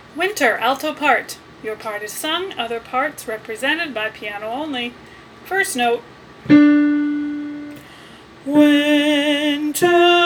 Winter, alto part. Your part is sung, other parts represented by piano only. First note. Winter.